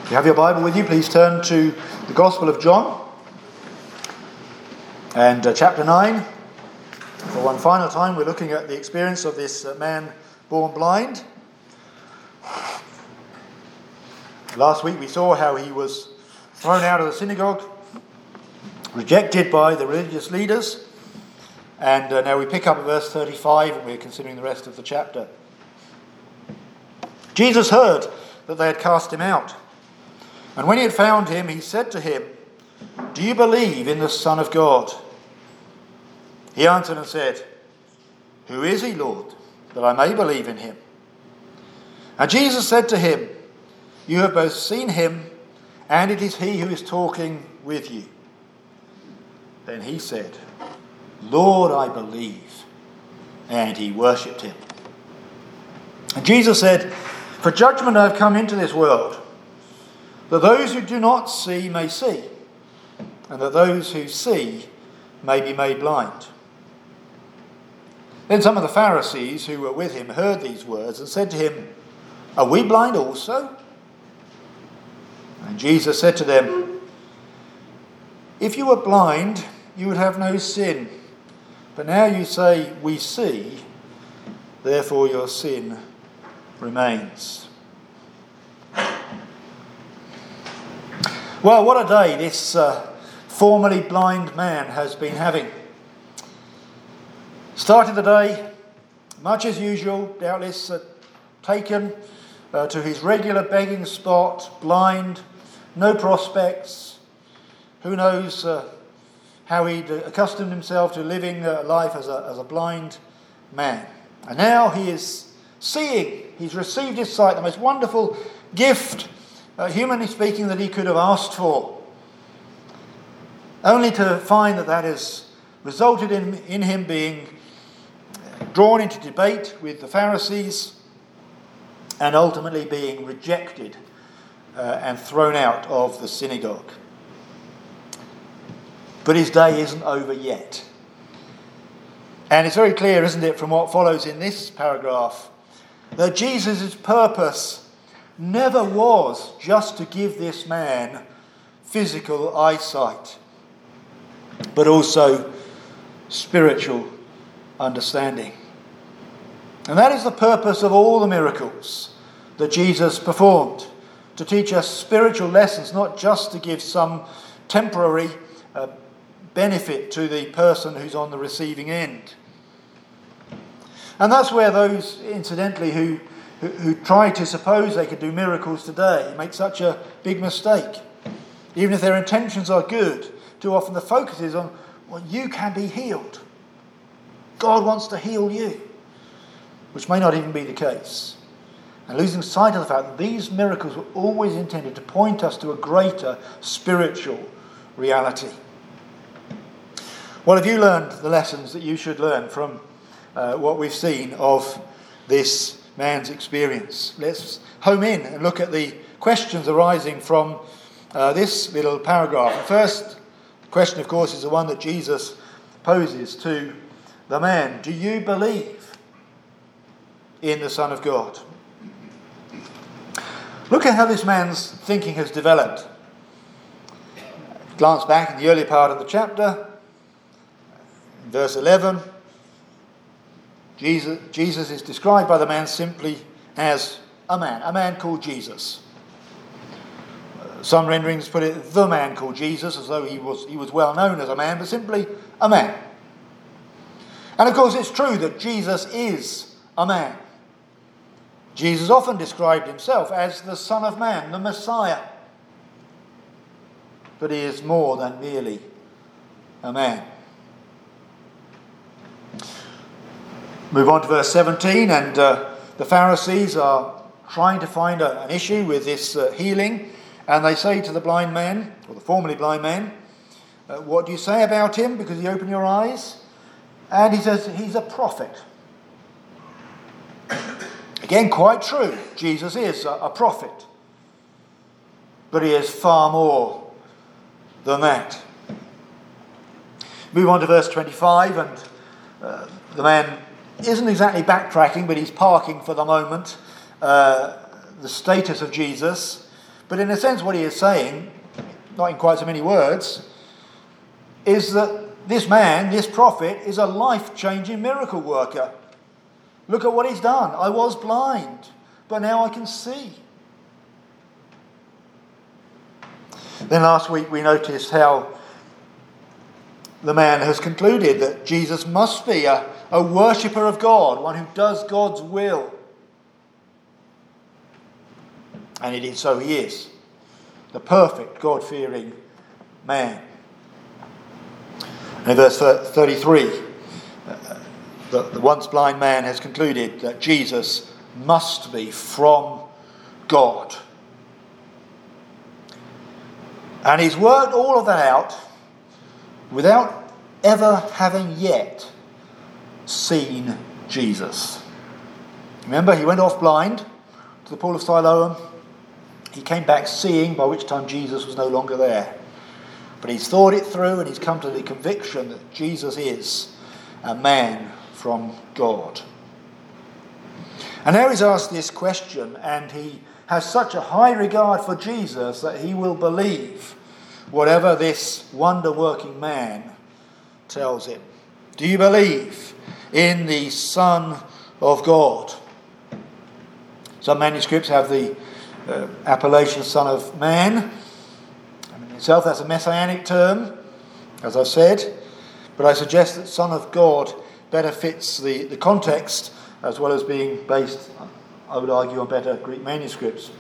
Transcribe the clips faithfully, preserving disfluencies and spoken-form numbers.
If you have your Bible with you, please turn to the Gospel of John and uh, chapter nine. For one final time, we're looking at the experience of this uh, man born blind. Last week we saw how he was thrown out of the synagogue, rejected by the religious leaders, and uh, now we pick up at verse thirty-five and we're considering the rest of the chapter. Jesus heard that they had cast him out, and when he had found him, he said to him, "Do you believe in the Son of God?" He answered and said, "Who is he, Lord, that I may believe in him?" And Jesus said to him, "You have both seen him, and it is he who is talking with you." Then he said, "Lord, I believe." And he worshipped him. And Jesus said, "For judgment I have come into this world, that those who do not see may see, and that those who see may be made blind." Then some of the Pharisees who were with him heard these words and said to him, "Are we blind also?" And Jesus said to them, "If you were blind, you would have no sin. But now you say, 'We see,' therefore your sin remains." Well, what a day this uh, formerly blind man has been having. Started the day, much as usual, doubtless uh, taken uh, to his regular begging spot, blind, no prospects. Who knows uh, how he'd accustomed himself to living uh, life as a, as a blind man. And now he is seeing. He's received his sight, the most wonderful gift, uh, humanly speaking, that he could have asked for. Only to find that that has resulted in, in him being drawn into debate with the Pharisees and ultimately being rejected uh, and thrown out of the synagogue. But his day isn't over yet. And it's very clear, isn't it, from what follows in this paragraph, that Jesus' purpose never was just to give this man physical eyesight, but also spiritual understanding. And that is the purpose of all the miracles that Jesus performed, to teach us spiritual lessons, not just to give some temporary uh, benefit to the person who's on the receiving end. And that's where those, incidentally, who, who, who try to suppose they could do miracles today make such a big mistake. Even if their intentions are good, too often the focus is on, well, you can be healed. God wants to heal you, which may not even be the case. And losing sight of the fact that these miracles were always intended to point us to a greater spiritual reality. Well, have you learned the lessons that you should learn from uh, what we've seen of this man's experience? Let's home in and look at the questions arising from uh, this little paragraph. The first question, of course, is the one that Jesus poses to the man. Do you believe in the Son of God? Look at how this man's thinking has developed. Glance back in the early part of the chapter. In verse eleven, Jesus, Jesus is described by the man simply as a man, a man called Jesus. Some renderings put it, the man called Jesus, as though he was, he was well known as a man, but simply a man. And of course it's true that Jesus is a man. Jesus often described himself as the Son of Man, the Messiah. But he is more than merely a man. Move on to verse seventeen, and uh, the Pharisees are trying to find a, an issue with this uh, healing, and they say to the blind man, or the formerly blind man, uh, "What do you say about him, because he opened your eyes?" And he says, "He's a prophet." Again, quite true. Jesus is a, a prophet. But he is far more than that. Move on to verse twenty-five, and uh, the man isn't exactly backtracking, but he's parking for the moment uh, the status of Jesus But in a sense what he is saying, not in quite so many words, is that this man, this prophet, is a life-changing miracle worker. Look at what he's done. I was blind, but now I can see. Then last week we noticed how the man has concluded that Jesus must be a, a worshipper of God, one who does God's will. And it is so he is. The perfect, God-fearing man. In verse thirty-three, uh, the, the once blind man has concluded that Jesus must be from God. And he's worked all of that out without ever having yet seen Jesus. Remember, he went off blind to the pool of Siloam. He came back seeing, by which time Jesus was no longer there. But he's thought it through and he's come to the conviction that Jesus is a man from God. And now he's asked this question, and he has such a high regard for Jesus that he will believe whatever this wonder-working man tells him. Do you believe in the Son of God? Some manuscripts have the uh, appellation Son of Man. I mean, in itself, that's a messianic term, as I've said, but I suggest that Son of God better fits the, the context, as well as being based, I would argue, on better Greek manuscripts.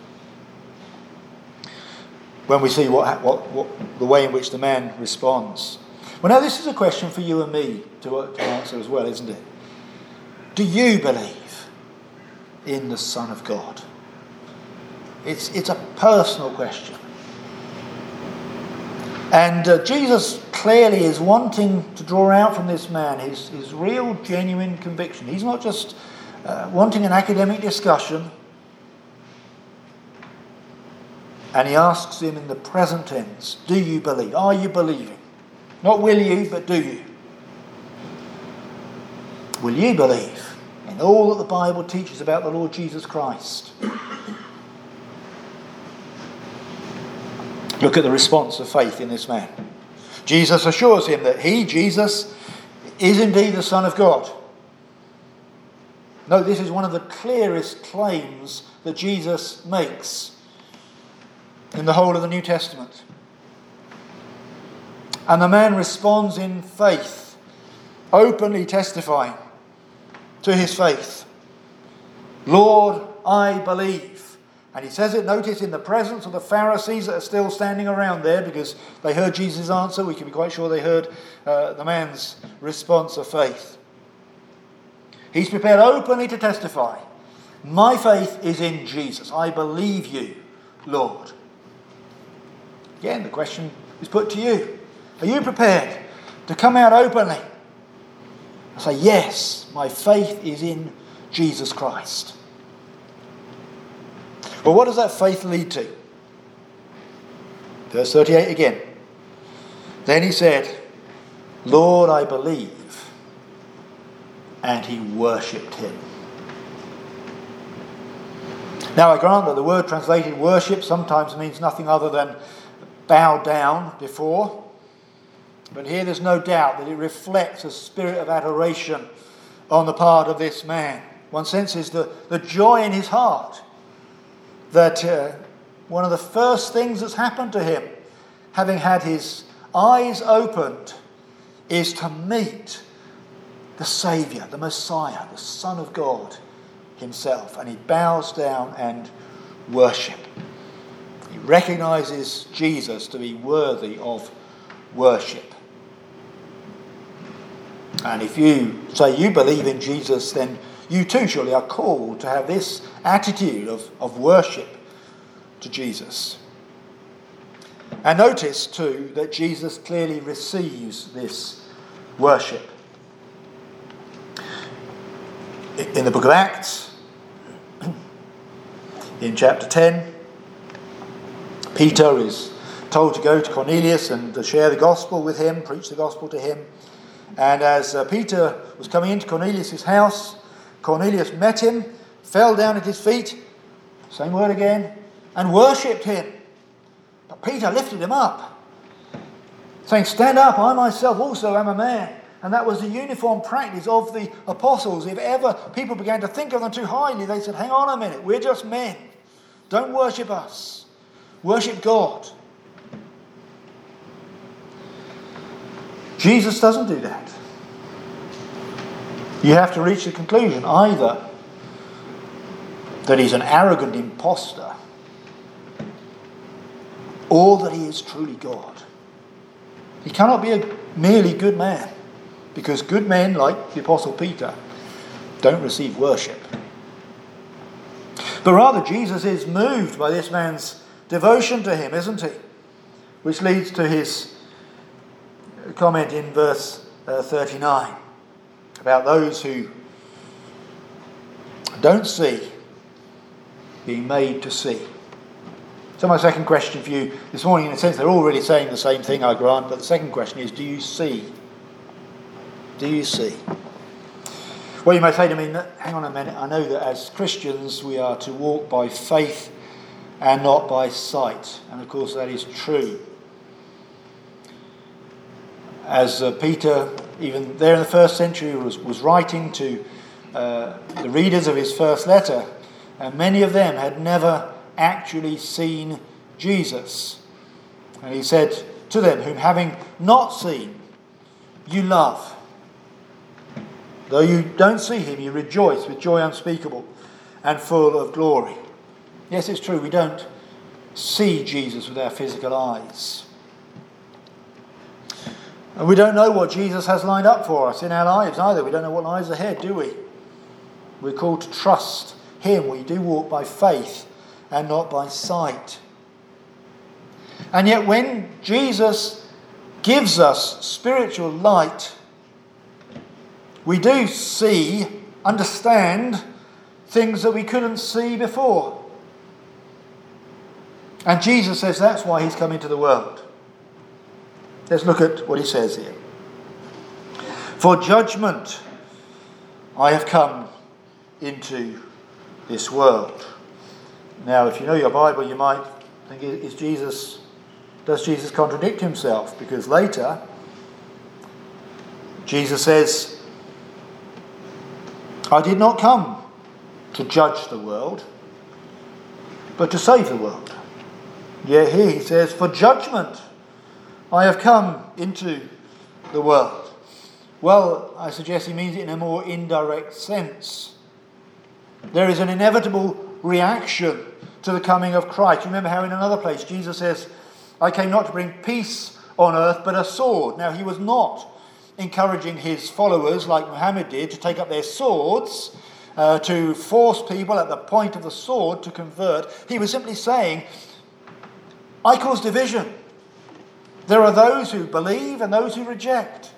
When we see what, what, what the way in which the man responds. Well, now this is a question for you and me to, to answer as well, isn't it? Do you believe in the Son of God? It's, it's a personal question. And uh, Jesus clearly is wanting to draw out from this man his, his real, genuine conviction. He's not just uh, wanting an academic discussion. And he asks him in the present tense, do you believe? Are you believing? Not will you, but do you? Will you believe in all that the Bible teaches about the Lord Jesus Christ? Look at the response of faith in this man. Jesus assures him that he, Jesus, is indeed the Son of God. No, this is one of the clearest claims that Jesus makes in the whole of the New Testament. And the man responds in faith, openly testifying to his faith. Lord, I believe. And he says it, notice, in the presence of the Pharisees that are still standing around there, because they heard Jesus' answer. We can be quite sure they heard uh, the man's response of faith. He's prepared openly to testify. My faith is in Jesus. I believe you, Lord. Again, the question is put to you. Are you prepared to come out openly and say, yes, my faith is in Jesus Christ? Well, what does that faith lead to? Verse thirty-eight again. Then he said, Lord, I believe. And he worshipped him. Now, I grant that the word translated worship sometimes means nothing other than bow down before. But here there's no doubt that it reflects a spirit of adoration on the part of this man. One senses the, the joy in his heart that uh, one of the first things that's happened to him, having had his eyes opened, is to meet the Saviour, the Messiah, the Son of God himself. And he bows down and worships. He recognises Jesus to be worthy of worship. And if you say you believe in Jesus, then you too surely are called to have this attitude of, of worship to Jesus. And notice too that Jesus clearly receives this worship. In the book of Acts, in chapter ten, Peter is told to go to Cornelius and to share the gospel with him, preach the gospel to him. And as uh, Peter was coming into Cornelius' house, Cornelius met him, fell down at his feet, same word again, and worshipped him. But Peter lifted him up, saying, "Stand up, I myself also am a man." And that was the uniform practice of the apostles. If ever people began to think of them too highly, they said, "Hang on a minute, we're just men. Don't worship us. Worship God." Jesus doesn't do that. You have to reach the conclusion either that he's an arrogant imposter or that he is truly God. He cannot be a merely good man, because good men, like the Apostle Peter, don't receive worship. But rather, Jesus is moved by this man's devotion to him, isn't he? Which leads to his comment in verse uh, thirty-nine about those who don't see being made to see. So my second question for you this morning, in a sense, they're all really saying the same thing, I grant, but the second question is, do you see? Do you see? Well, you may say to me, hang on a minute, I know that as Christians we are to walk by faith and not by sight. And of course that is true. As uh, Peter, even there in the first century, was, was writing to uh, the readers of his first letter, and many of them had never actually seen Jesus. And he said to them, "Whom having not seen, you love. Though you don't see him, you rejoice with joy unspeakable and full of glory." Yes, it's true, we don't see Jesus with our physical eyes. And we don't know what Jesus has lined up for us in our lives either. We don't know what lies ahead, do we? We're called to trust him. We do walk by faith and not by sight. And yet when Jesus gives us spiritual light, we do see, understand things that we couldn't see before. And Jesus says that's why he's come into the world. Let's look at what he says here. "For judgment I have come into this world." Now, if you know your Bible, you might think, is Jesus, does Jesus contradict himself? Because later, Jesus says, "I did not come to judge the world, but to save the world." Yet here he says, "For judgment I have come into the world." Well, I suggest he means it in a more indirect sense. There is an inevitable reaction to the coming of Christ. You remember how in another place Jesus says, "I came not to bring peace on earth, but a sword." Now, he was not encouraging his followers, like Muhammad did, to take up their swords, uh, to force people at the point of the sword to convert. He was simply saying, I cause division. There are those who believe and those who reject.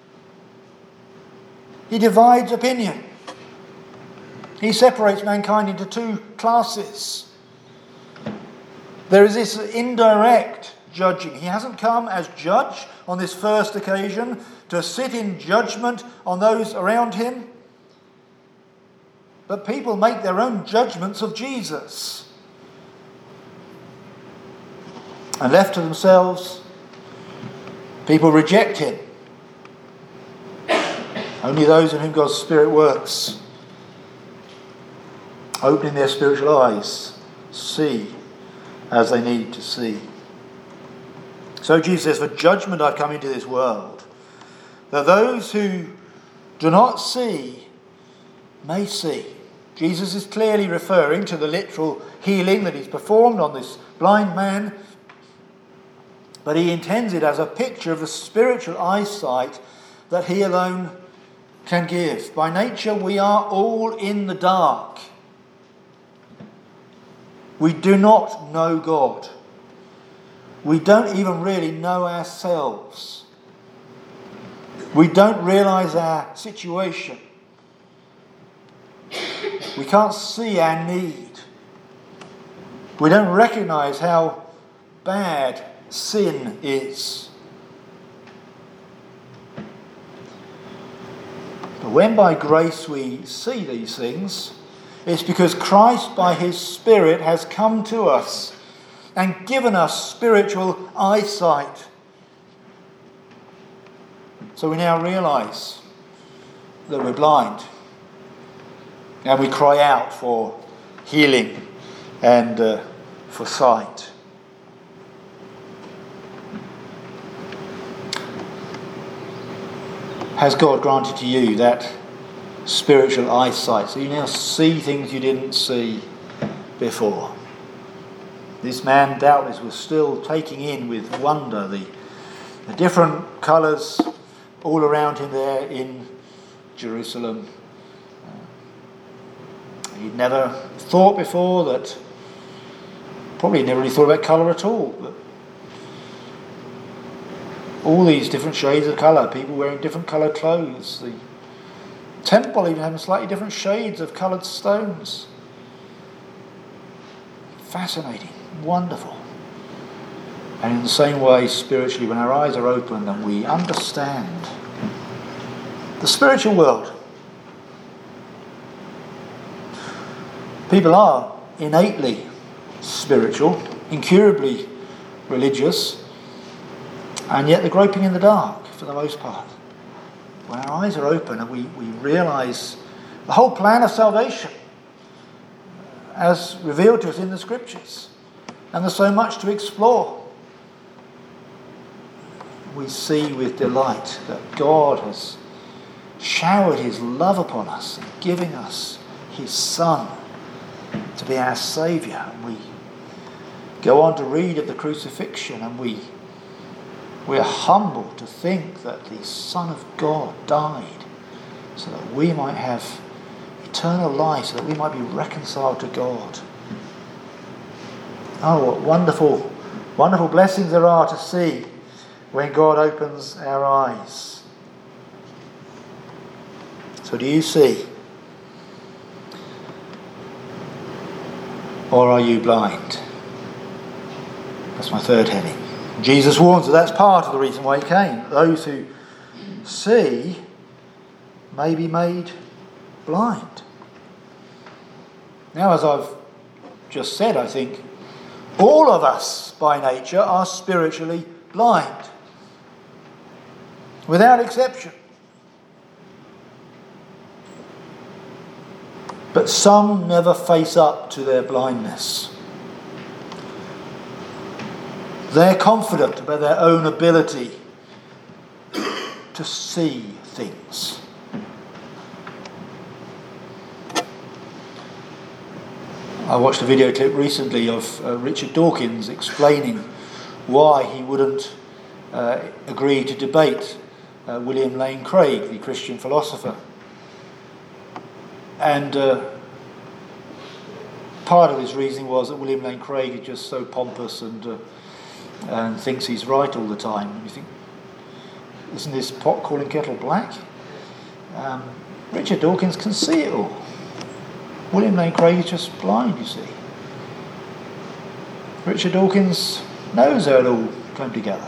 He divides opinion. He separates mankind into two classes. There is this indirect judging. He hasn't come as judge on this first occasion to sit in judgment on those around him. But people make their own judgments of Jesus. And left to themselves, people reject him. Only those in whom God's Spirit works, opening their spiritual eyes, see as they need to see. So Jesus says, "For judgment I've come into this world, that those who do not see may see." Jesus is clearly referring to the literal healing that he's performed on this blind man, but he intends it as a picture of the spiritual eyesight that he alone can give. By nature, we are all in the dark. We do not know God. We don't even really know ourselves. We don't realise our situation. We can't see our need. We don't recognise how bad sin is. But when by grace we see these things, it's because Christ by his Spirit has come to us and given us spiritual eyesight. So we now realise that we're blind, and we cry out for healing and uh, for sight. Has God granted to you that spiritual eyesight, so you now see things you didn't see before? This man doubtless was still taking in with wonder the, the different colours all around him there in Jerusalem. Uh, he'd never thought before that, probably never really thought about colour at all, but all these different shades of colour, people wearing different coloured clothes, the temple even having slightly different shades of coloured stones. Fascinating, wonderful. And in the same way, spiritually, when our eyes are open and we understand the spiritual world, people are innately spiritual, incurably religious, and yet they're groping in the dark for the most part. When our eyes are open and we, we realise the whole plan of salvation as revealed to us in the Scriptures, and there's so much to explore, we see with delight that God has showered his love upon us, giving us his Son to be our Saviour. And we go on to read of the crucifixion, and we we're humbled to think that the Son of God died so that we might have eternal life, so that we might be reconciled to God. Oh, what wonderful, wonderful blessings there are to see when God opens our eyes. So do you see? Or are you blind? That's my third heading. Jesus warns us that's part of the reason why he came. Those who see may be made blind. Now, as I've just said, I think all of us by nature are spiritually blind, without exception. But some never face up to their blindness. They're confident about their own ability to see things. I watched a video clip recently of uh, Richard Dawkins explaining why he wouldn't uh, agree to debate uh, William Lane Craig, the Christian philosopher. And uh, part of his reasoning was that William Lane Craig is just so pompous and uh, and thinks he's right all the time. And you think, isn't this pot calling kettle black? Um, Richard Dawkins can see it all. William Lane Craig is just blind, you see. Richard Dawkins knows how it all came together.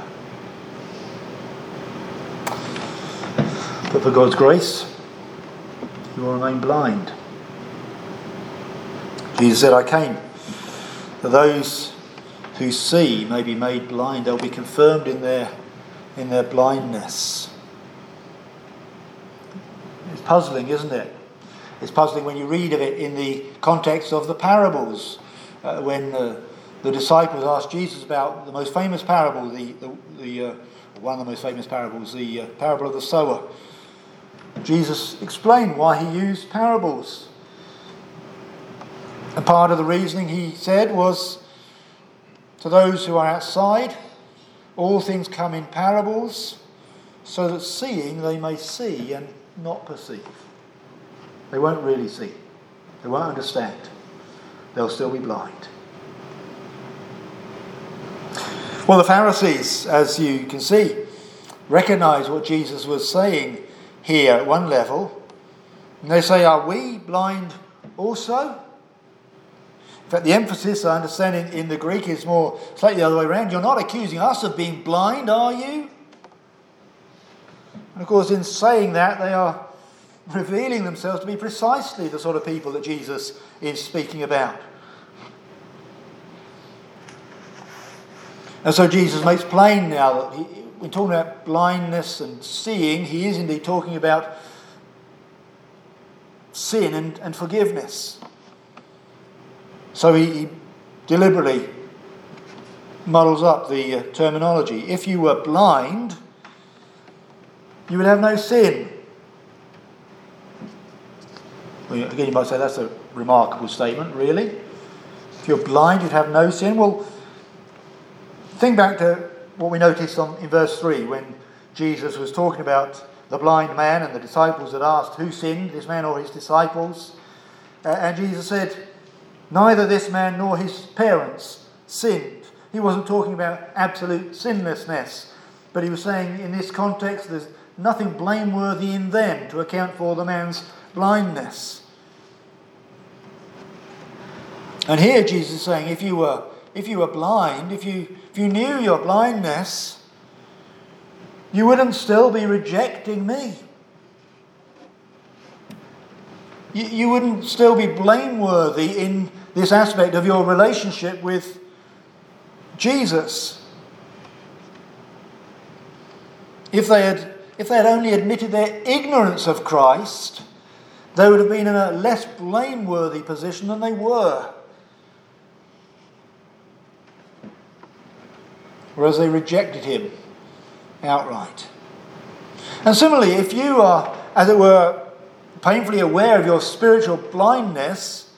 But for God's grace, you will remain blind. Jesus said, I came that those who see may be made blind. They'll be confirmed in their in their blindness. It's puzzling, isn't it? It's puzzling when you read of it in the context of the parables. Uh, when uh, the disciples asked Jesus about the most famous parable, the, the, the uh, one of the most famous parables, the uh, parable of the sower. Jesus explained why he used parables. And part of the reasoning, he said, was to those who are outside, all things come in parables, so that seeing they may see and not perceive. They won't really see. They won't understand. They'll still be blind. Well, the Pharisees, as you can see, recognise what Jesus was saying here at one level. And they say, are we blind also? In fact, the emphasis, I understand, in, in the Greek is more slightly the other way around. You're not accusing us of being blind, are you? And of course, in saying that, they are revealing themselves to be precisely the sort of people that Jesus is speaking about. And so Jesus makes plain now that he, when talking about blindness and seeing, he is indeed talking about sin and, and forgiveness. So he, he deliberately muddles up the uh, terminology. If you were blind, you would have no sin. Well, again, you might say that's a remarkable statement, really. If you're blind, you'd have no sin. Well, think back to what we noticed on, in verse three, when Jesus was talking about the blind man and the disciples had asked, who sinned, this man or his disciples? Uh, and Jesus said, neither this man nor his parents sinned. He wasn't talking about absolute sinlessness, but he was saying in this context there's nothing blameworthy in them to account for the man's blindness. And here Jesus is saying, if you were if you were blind, if you if you knew your blindness, you wouldn't still be rejecting me. You, you wouldn't still be blameworthy in this aspect of your relationship with Jesus. If they had if they had only admitted their ignorance of Christ, they would have been in a less blameworthy position than they were. Whereas they rejected him outright. And similarly, if you are, as it were, painfully aware of your spiritual blindness,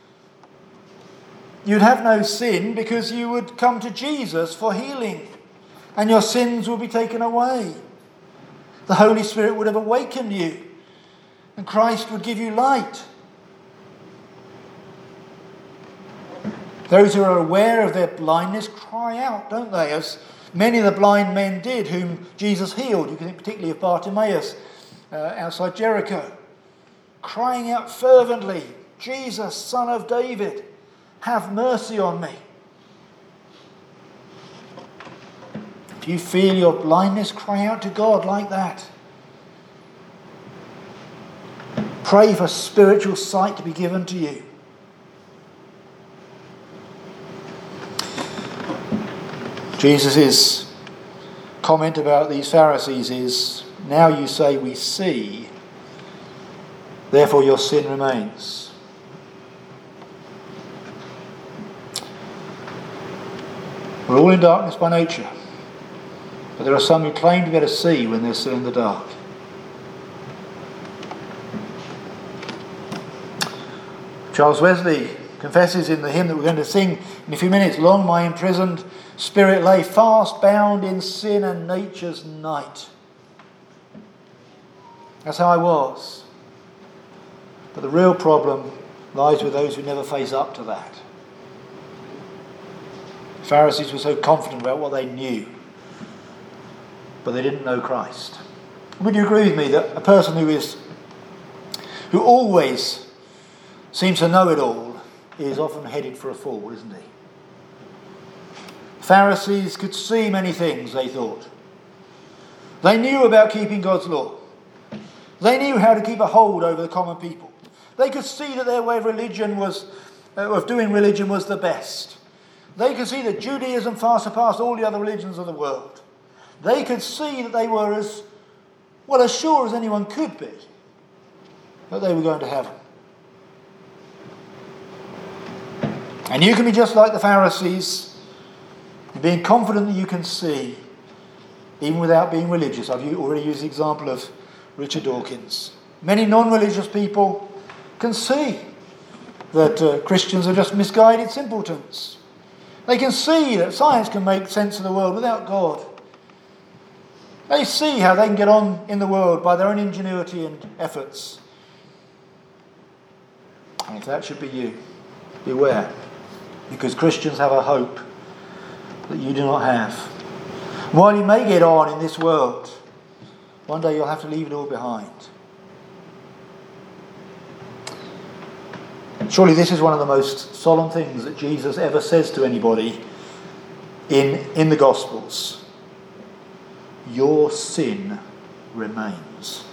you'd have no sin because you would come to Jesus for healing and your sins would be taken away. The Holy Spirit would have awakened you and Christ would give you light. Those who are aware of their blindness cry out, don't they? As many of the blind men did whom Jesus healed. You can think particularly of Bartimaeus uh, outside Jericho, crying out fervently, Jesus, Son of David, have mercy on me. If you feel your blindness, cry out to God like that. Pray for spiritual sight to be given to you. Jesus' comment about these Pharisees is, now you say we see, therefore your sin remains. We're all in darkness by nature, but there are some who claim to be able to see when they're still in the dark. Charles Wesley confesses in the hymn that we're going to sing in a few minutes, long my imprisoned spirit lay fast bound in sin and nature's night. That's how I was. But the real problem lies with those who never face up to that. The Pharisees were so confident about what they knew, but they didn't know Christ. Would you agree with me that a person who is who always seems to know it all is often headed for a fall, isn't he? Pharisees could see many things, they thought. They knew about keeping God's law. They knew how to keep a hold over the common people. They could see that their way of religion was, uh, of doing religion was the best. They could see that Judaism far surpassed all the other religions of the world. They could see that they were as, well, as sure as anyone could be that they were going to heaven. And you can be just like the Pharisees, being confident that you can see, even without being religious. I've already used the example of Richard Dawkins. Many non-religious people can see that uh, Christians are just misguided simpletons. They can see that science can make sense of the world without God. They see how they can get on in the world by their own ingenuity and efforts. And if that should be you, beware. Because Christians have a hope that you do not have. While you may get on in this world, one day you'll have to leave it all behind. Surely this is one of the most solemn things that Jesus ever says to anybody in, in the Gospels. Your sin remains.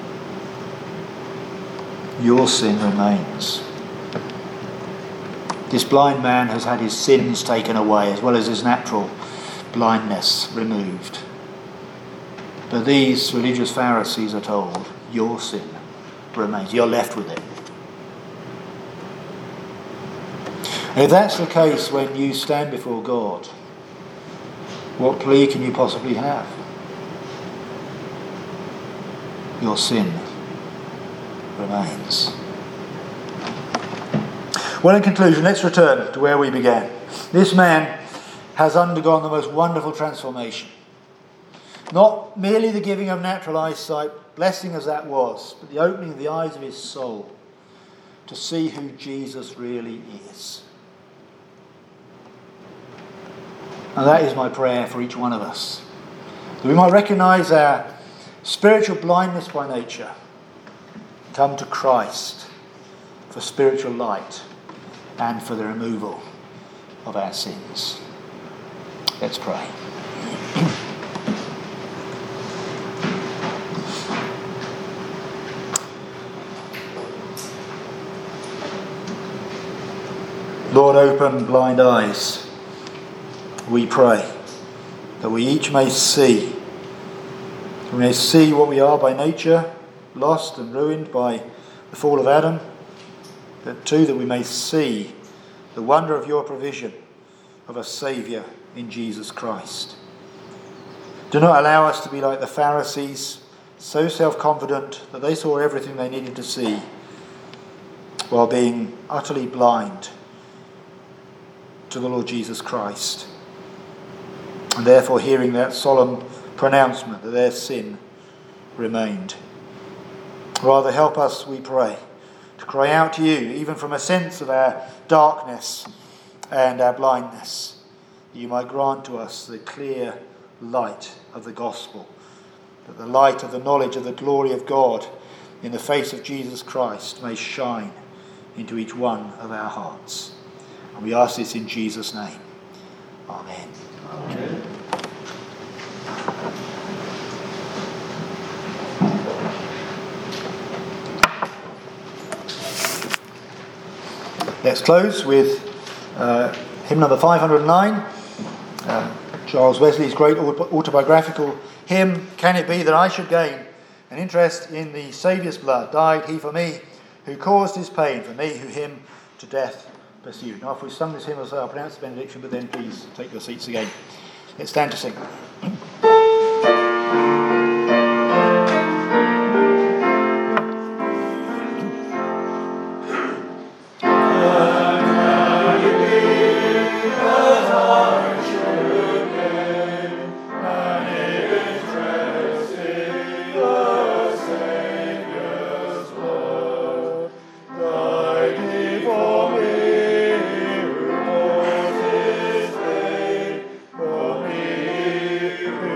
Your sin remains. This blind man has had his sins taken away as well as his natural blindness removed. But these religious Pharisees are told, your sin remains. You're left with it. And if that's the case when you stand before God, what plea can you possibly have? Your sin remains. Well, in conclusion, let's return to where we began. This man has undergone the most wonderful transformation. Not merely the giving of natural eyesight, blessing as that was, but the opening of the eyes of his soul to see who Jesus really is. And that is my prayer for each one of us. That we might recognise our spiritual blindness by nature, come to Christ for spiritual light and for the removal of our sins. Let's pray. Lord, open blind eyes, we pray, that we each may see. We may see what we are by nature, lost and ruined by the fall of Adam, but too that we may see the wonder of your provision of a Saviour in Jesus Christ. Do not allow us to be like the Pharisees, so self-confident that they saw everything they needed to see, while being utterly blind to the Lord Jesus Christ, and therefore hearing that solemn pronouncement that their sin remained. Rather, help us, we pray, to cry out to you, even from a sense of our darkness and our blindness, that you might grant to us the clear light of the gospel, that the light of the knowledge of the glory of God in the face of Jesus Christ may shine into each one of our hearts. And we ask this in Jesus' name. Amen. Amen. Let's close with uh, hymn number five hundred nine, uh, Charles Wesley's great autobiographical hymn, Can It Be That I Should Gain an Interest in the Saviour's Blood? Died he for me, who caused his pain, for me who him to death pursued. Now, if we've sung this hymn, I'll pronounce the benediction, but then please take your seats again. Let's stand to sing. For me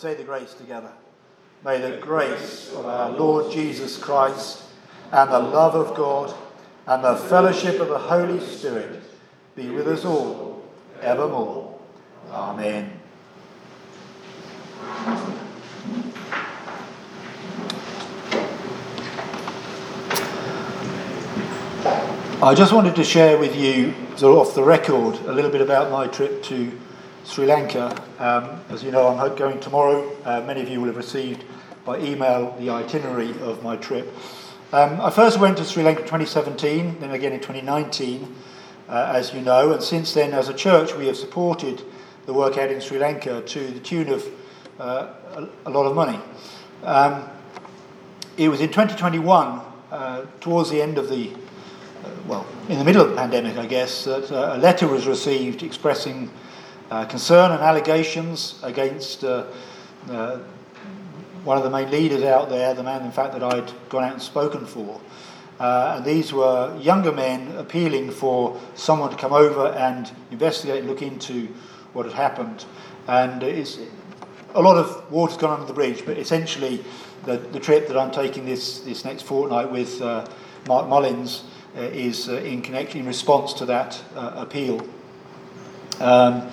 say the grace together. May the grace of our Lord Jesus Christ and the love of God and the fellowship of the Holy Spirit be with us all evermore. Amen. I just wanted to share with you, sort of off the record, a little bit about my trip to Sri Lanka. Um, as you know, I'm going tomorrow. Uh, many of you will have received by email the itinerary of my trip. Um, I first went to Sri Lanka in twenty seventeen, then again in twenty nineteen, uh, as you know, and since then, as a church, we have supported the work out in Sri Lanka to the tune of uh, a, a lot of money. Um, it was in twenty twenty-one, uh, towards the end of the well, in the middle of the pandemic, I guess, that uh, a letter was received expressing uh, concern and allegations against uh, uh, one of the main leaders out there, the man, in fact, that I'd gone out and spoken for. Uh, and these were younger men appealing for someone to come over and investigate and look into what had happened. And it's, a lot of water's gone under the bridge, but essentially the, the trip that I'm taking this, this next fortnight with uh, Mark Mullins Uh, is uh, in connection, in response to that uh, appeal. Um,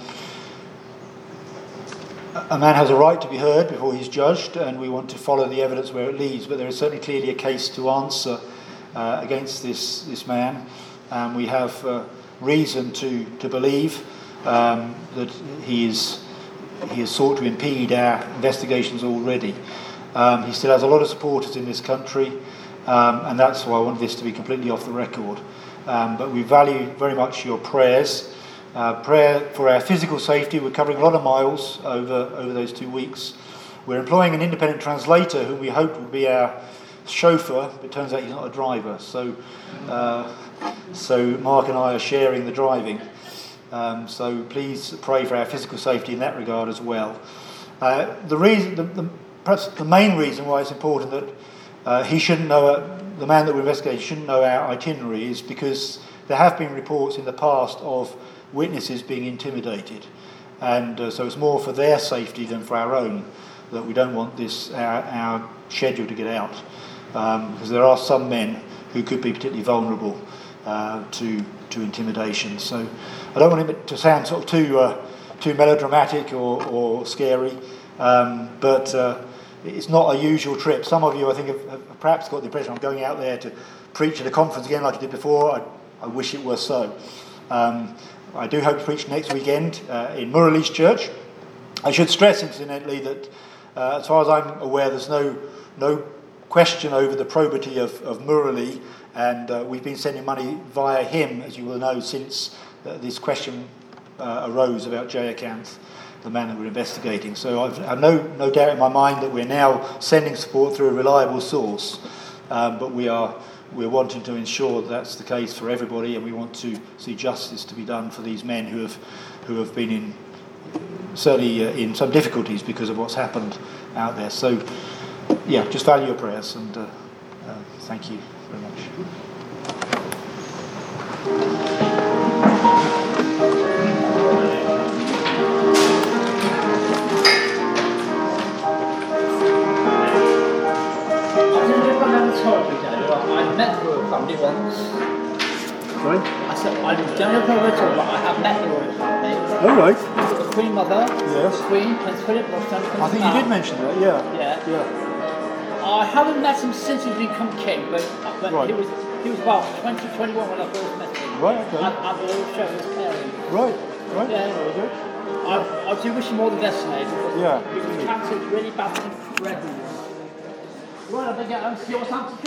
a man has a right to be heard before he's judged, and we want to follow the evidence where it leads, but there is certainly clearly a case to answer uh, against this, this man, and we have uh, reason to, to believe um, that he is he has sought to impede our investigations already. Um, he still has a lot of supporters in this country. Um, and that's why I want this to be completely off the record. Um, but we value very much your prayers. Uh, prayer for our physical safety. We're covering a lot of miles over, over those two weeks. We're employing an independent translator who we hope will be our chauffeur, but it turns out he's not a driver. So, uh, so Mark and I are sharing the driving. Um, so please pray for our physical safety in that regard as well. Uh, the reason, the, the, perhaps the main reason why it's important that Uh, he shouldn't know, uh, the man that we're investigating shouldn't know our itinerary is because there have been reports in the past of witnesses being intimidated. And uh, so it's more for their safety than for our own that we don't want this, our, our schedule to get out. Um, because there are some men who could be particularly vulnerable uh, to, to intimidation. So I don't want it to sound sort of too, uh, too melodramatic or, or scary, um, but uh, it's not a usual trip. Some of you, I think, have, have perhaps got the impression I'm going out there to preach at a conference again like I did before. I, I wish it were so. Um, I do hope to preach next weekend uh, in Murali's church. I should stress, incidentally, that uh, as far as I'm aware, there's no no question over the probity of, of Murali, and uh, we've been sending money via him, as you will know, since uh, this question uh, arose about Jayakanth, the man that we're investigating. So I've, I've no no doubt in my mind that we're now sending support through a reliable source, um, but we are we're wanting to ensure that that's the case for everybody, and we want to see justice to be done for these men who have who have been in certainly uh, in some difficulties because of what's happened out there. So yeah, just value your prayers, and uh, uh, thank you very much. I met the royal family once. Sorry? I said, I don't know the royal but I have met the royal family. All right. The Queen Mother, Yes. the Queen, Prince Philip, Roxanne, Prince I think you did mention that, yeah. Yeah. Yeah. I haven't met him since he's become king, but, but Right. he was he was about twenty, twenty-one when I first met him. Right, okay. At, at the royal show as parents. Right, right. Yeah. Very good. I, I do wish him all the best, mate. Yeah. Because cancer is really bad for everyone. Right, I better get home and see what's happening.